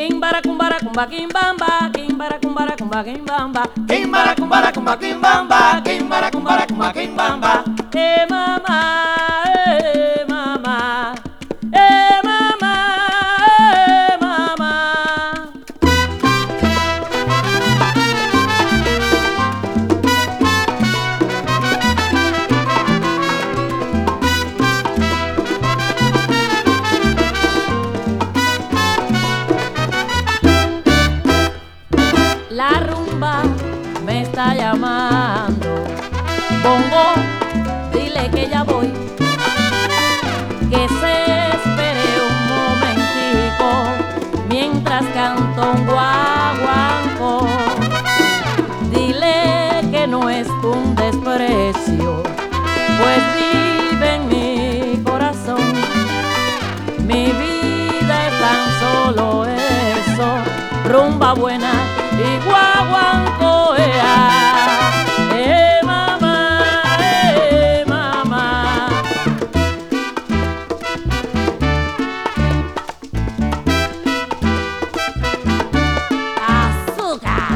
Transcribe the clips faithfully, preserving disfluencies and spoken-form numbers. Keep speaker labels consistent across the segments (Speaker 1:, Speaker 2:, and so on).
Speaker 1: Kimbara kumbara kumba kimbamba, kimbara kumbara kumba kimbamba,
Speaker 2: Kimbara kumbara kumba kimbamba, kimbara kumbara kumba kimbamba.
Speaker 1: eh mama, eh mama, eh mama, eh mama. La rumba me está llamando. Bongo, dile que ya voy. Que se espere un momentico mientras canto un guaguancó. Dile que no es un desprecio, pues vive en mi corazón. Mi vida es tan solo eso, rumba buena y guaguancó, ea. Eh mamá, eh mamá. Azúcar.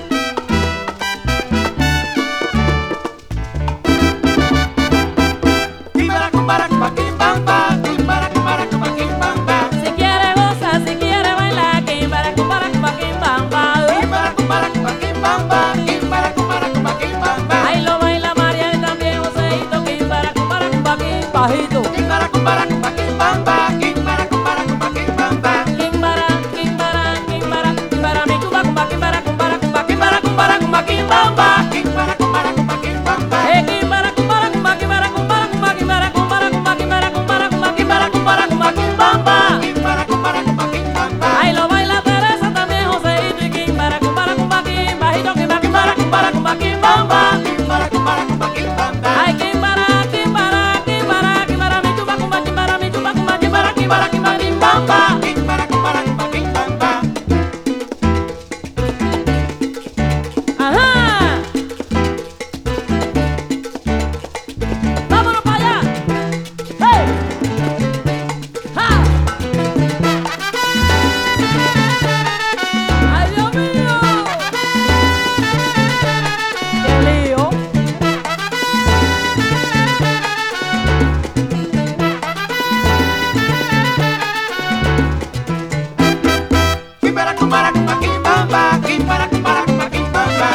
Speaker 2: Kimbara kumbara kumba kimbamba, kimbara kumbara kumba kimbamba.
Speaker 1: Si quiere gozar, si quiere bailar, kimbara kumbara kumba kimbamba.
Speaker 2: Kimbara kumbara kumba kimbamba, kimbara kumbara kumba kimbamba.
Speaker 1: Ahí lo baila María y también Joseito, kimbara kumbara kumba kimbajito.
Speaker 2: Kimbara kumbara kumba kimbamba, kimbara kumbara kumba kimbamba.
Speaker 1: Kimbara, kimbara, kimbara, kimbara mi chuba kumba kimbara kumbara kumba kimbara kumbara kumba kimbamba.
Speaker 2: Kimbara kumbara kumba kimbamba.
Speaker 1: Eh kimbara kumbara kumba kimbara kumbara kumba kimbara kumbara kumba kimbara kumbara kumba kimbara kumbara kumba kimbamba.
Speaker 2: Kimbara kumbara kumba kimbamba.
Speaker 1: Ahí lo baila Teresa también Joseito y kimbara kumbara kumba kimbajito, kimbara kumbara kumbara kumba kimbamba.
Speaker 2: Kimbara kumbara kumba kimbamba.
Speaker 1: Ay kimbara, kimbara, kimbara, kimbara mi chuba kumba kimbara mi chuba kumba kimbara kimbara kimbara kimbamba.
Speaker 2: Kimbara kumbara kumba kimbamba.
Speaker 1: Ajá. Vámonos para allá. Hey. Ja. Ay Dios mío. Qué lío.
Speaker 2: Kimbara kumbara kumba kimbamba, kimbara kumbara kumba kimbamba.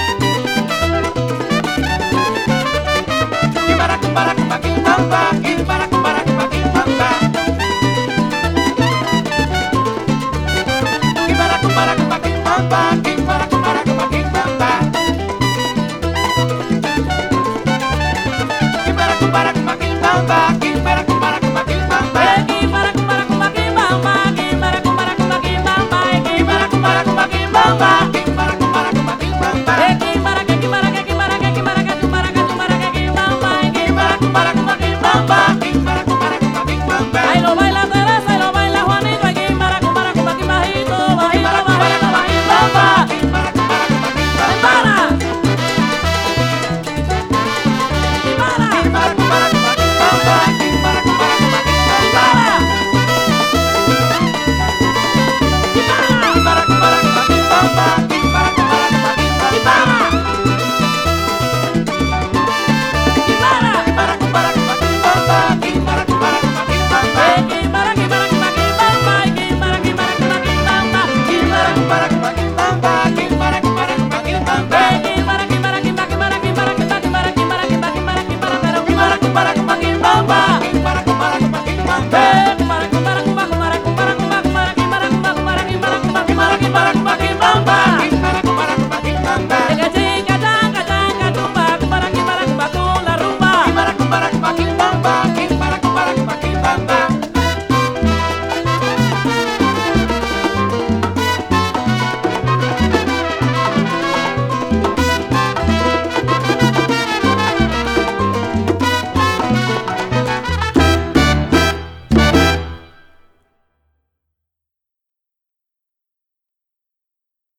Speaker 2: Kimbara kumbara kumba kimbamba, kimbara kumbara kumba kimbamba. Kimbara kumbara kumba kimbamba, kimbara kumbara kumba kimbamba. Kimbara kumbara kumba kimbamba.